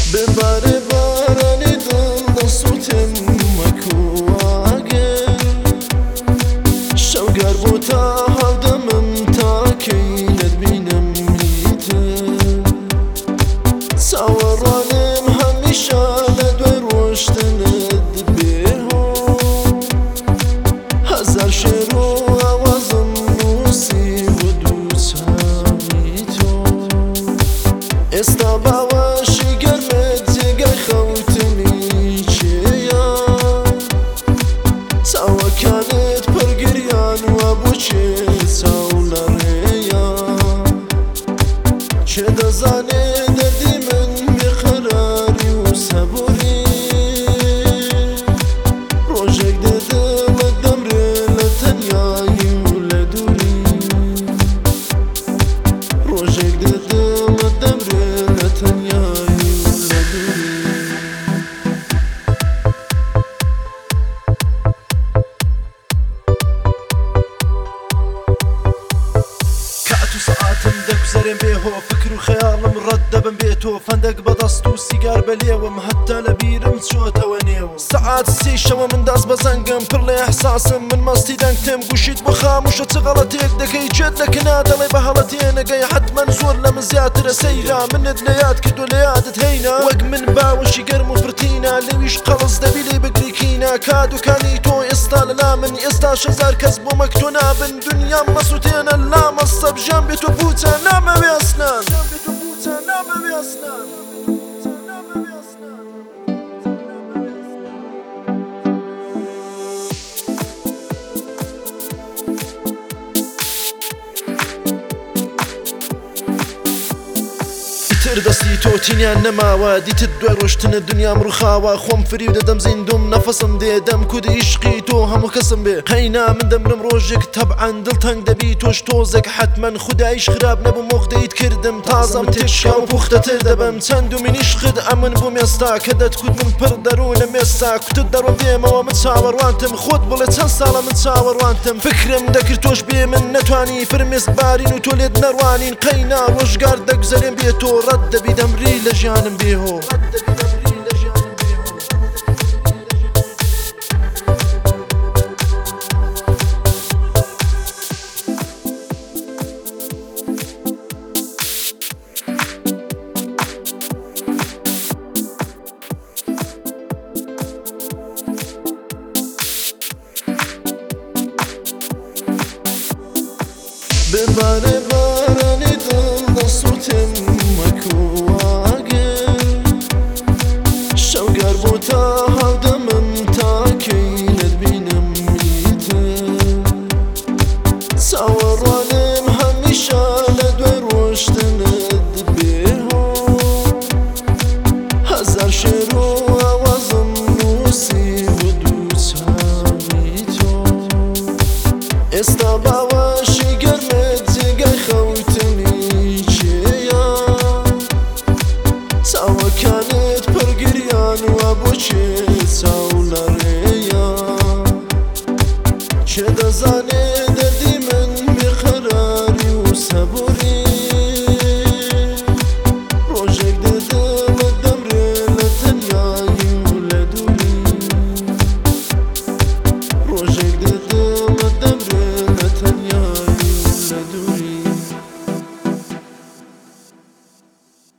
ببارێ بارانی دڵ سووتم وەکواگەر شەوگەر بۆ تا هەڵدەمم تاکەی نەتبینم هیتر چاوەڕوانم هەمیشە لە دوای ڕۆشتنت بێهۆ هەزار شێر و ئاوازم نووسی بۆ دووچاوی تۆ ئێستا باوەشی گەرمت جێگەی خەوتنی چێیە چاوەکانت پڕگریان وە بۆچێ چاو لە ڕێیە چێ دەزانێ دەردی من بێقەراری و سەبووری ڕۆژێک دەدڵت دەمرێ لە تەنیایی و لە دووری ڕۆژێک دەدڵت دەمرێ لە تەنیایی و لە دووری کات و سەعاتم دەگوزەرێن بێهۆ فکر و خەیاڵم ڕەت دەبم بێتۆ فەندەک بەدەست و سیگار بەلێوم هەتا لە بیرم چۆتەوە نێو سەعات سێ شەوە من دەست بە زەنگم پڕ لە ئەحساسم من مەستی دەنگتم گوشیت بۆ خاموشە چ غەڵەتێک دەکەی جێت لەکنا دەڵێ بە هەڵەتێ نەگەی حتمەن زۆر لە من زیاترە سەیرا منت لە یاد کردو لە یادت هەینا وەک من باوەشی گەرم و فرتینە لەویش قەڵز دەبی لێ بگری کینە کادوکانی تۆ ئێستا لەلا من ئێستا شەزار کەس بۆ مەکتۆ نابن دنیام مەسووتێنە لامە سەبژەم بێتۆ بووچە نامەوێ ئەسنان تر دەستی تۆ تینیان نەماوە دیتت دوای ڕۆشتنە دنیام ڕووخاوە خۆم فریو دەدەم زیندوم نەفەسم دێ دەم کودی عیشقی تۆ هەموو کەسم بێ هەینا من دەمرم ڕۆژێک تەبعەن دڵتەنگ دەبی تۆش تۆزێک حتمەن خوداییش خراپ نەبوو مۆخدەیت کردم تازەم تێشکا و پوختەتر دەبم چەند و منیش خد ئەمن بووم ئێستا کە دەتکوت من پڕ دەروونم ئێستا کوتت دەڕۆ بێمەوە من چاوەڕوانتم خۆت بڵێ چەند ساڵە من چاوەڕوانتم فکرم دەکرد تۆش بێ من نەتوانی فرمێست بارین و تۆ لێت نەڕوانین قەینا ڕۆژگار دەگوزەرێن بێ تۆ ڕەت دەبی دەمری لە ژیانم بێهۆ